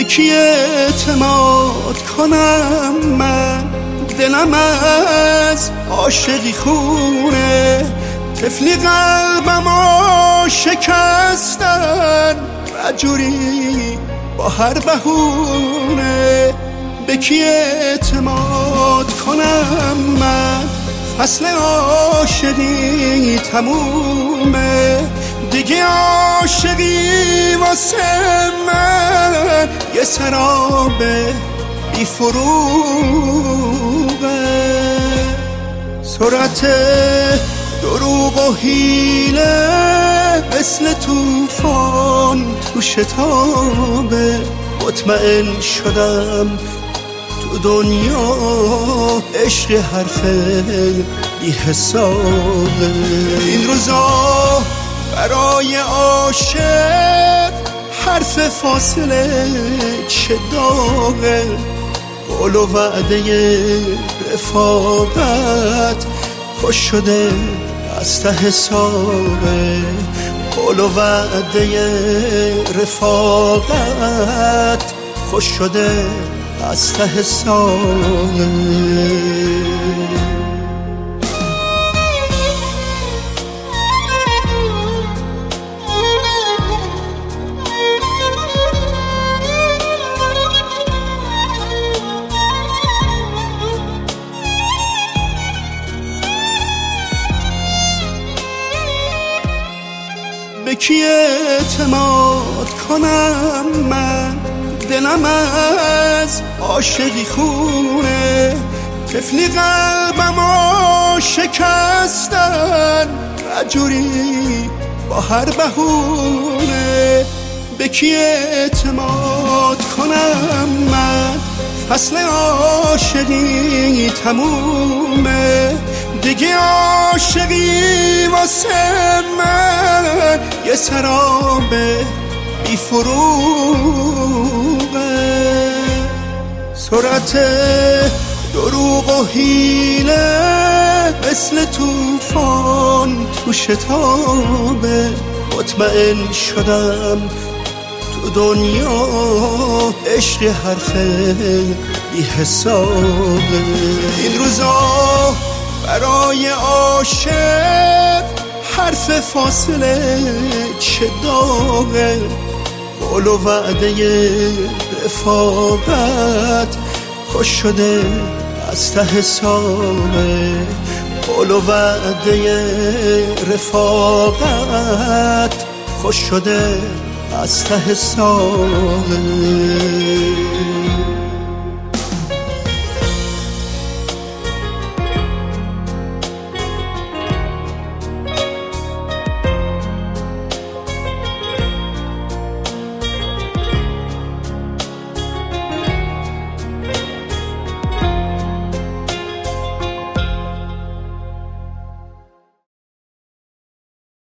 به کی اعتماد کنم من؟ دلم از عاشقی خونه، طفلی قلبمو شکستن رجوری با هر بهونه. به کی اعتماد کنم من؟ فصل عاشقی تمومه، دیگه عاشقی واسه من یه سراب بی فروغه. سرعت دروغ و حیله مثل طوفان تو شتابه، مطمئن شدم تو دنیا عشق حرف بی حسابه. این روزا برای عاشق حرف فاصله چه داغه، قول و وعده رفاقت خوش شده از ته حسابه. قول و وعده رفاقت خوش شده از ته حسابه. به کی اعتماد کنم من؟ دلم از عاشقی خونه، طفلی قلبمو شکستن رجوری با هر بهونه. به کی اعتماد کنم من؟ فصل عاشقی تمومه، دیگه عاشقی واسه من یه سراب بی فروغه. سرعت دروغ و حیله مثل طوفان تو شتابه، مطمئن شدم تو دنیا عشق حرف بی حسابه. این روزا برای عاشق حرف فاصله چه داغه، قول و وعده رفاقت خوش شده از ته حسابه. قول و وعده رفاقت خوش شده از ته حسابه.